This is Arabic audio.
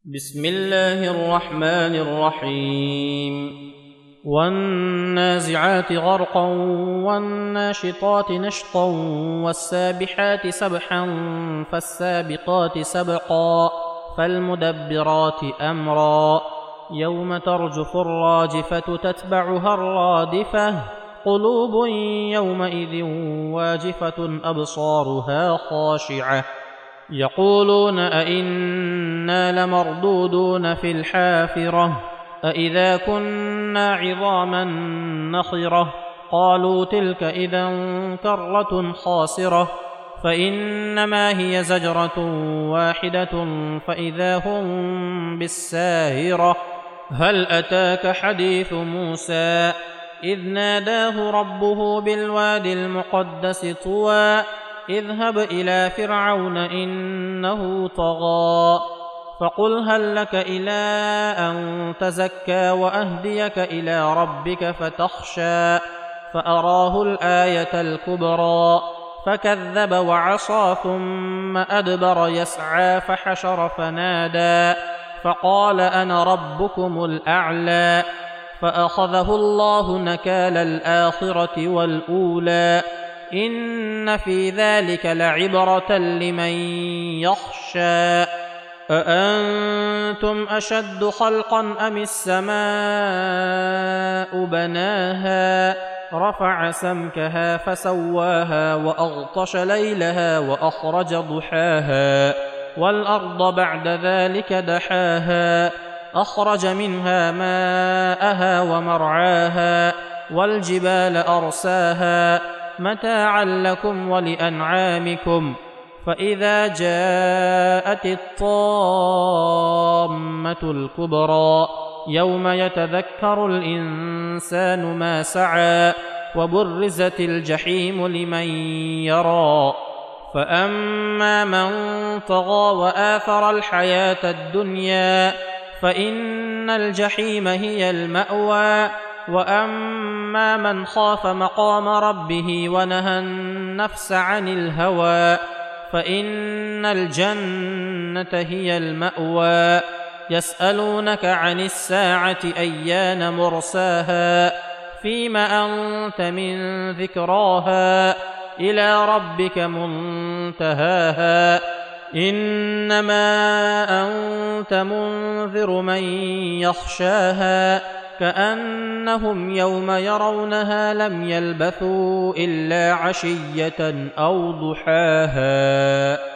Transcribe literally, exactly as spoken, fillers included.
بسم الله الرحمن الرحيم والنازعات غرقا والناشطات نشطا والسابحات سبحا فالسابقات سبقا فالمدبرات أمرا يوم ترجف الراجفة تتبعها الرادفة قلوب يومئذ واجفة أبصارها خاشعة يقولون أئنا لمردودون في الحافرة أئذا كنا عظاما نخرة قالوا تلك إذا كرة خاسرة فإنما هي زجرة واحدة فإذا هم بالساهرة هل أتاك حديث موسى إذ ناداه ربه بالوادي المقدس طوى اذهب إلى فرعون إنه طغى فقل هل لك إلى أن تزكى وأهديك إلى ربك فتخشى فأراه الآية الكبرى فكذب وعصى ثم أدبر يسعى فحشر فنادى فقال أنا ربكم الأعلى فأخذه الله نكال الآخرة والأولى إن في ذلك لعبرة لمن يخشى أأنتم أشد خلقا أم السماء بناها رفع سمكها فسواها وأغطش ليلها وأخرج ضحاها والأرض بعد ذلك دحاها أخرج منها ماءها ومرعاها والجبال أرساها متاعا لكم ولأنعامكم فإذا جاءت الطامة الكبرى يوم يتذكر الإنسان ما سعى وبرزت الجحيم لمن يرى فأما من طغى وآثر الحياة الدنيا فإن الجحيم هي المأوى وأما من خاف مقام ربه ونهى النفس عن الهوى فإن الجنة هي المأوى يسألونك عن الساعة أيان مرساها فيم أنت من ذكراها إلى ربك منتهاها إنما أنت منذر من يخشاها كأنهم يوم يرونها لم يلبثوا إلا عشية أو ضحاها.